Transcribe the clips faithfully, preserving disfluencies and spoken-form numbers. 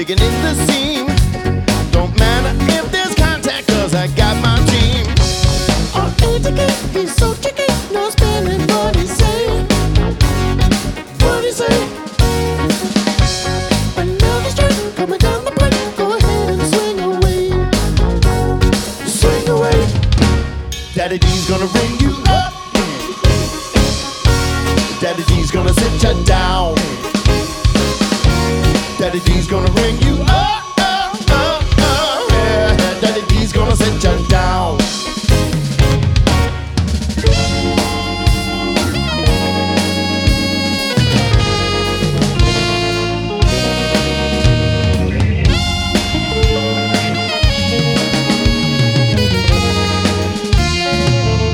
digging in the seam. Don't matter if there's contact, cause I got my team. Oh, intricate, he's so tricky, no spelling what he say. What he say? Another strike coming down the pipe. Go ahead and swing away, swing away. Daddy D's gonna ring you up. Daddy D's gonna sit you down. Daddy D's gonna ring you up, up, up, up. Yeah, Daddy D's gonna sit you down.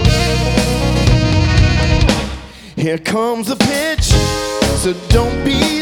Here comes the pitch, so don't be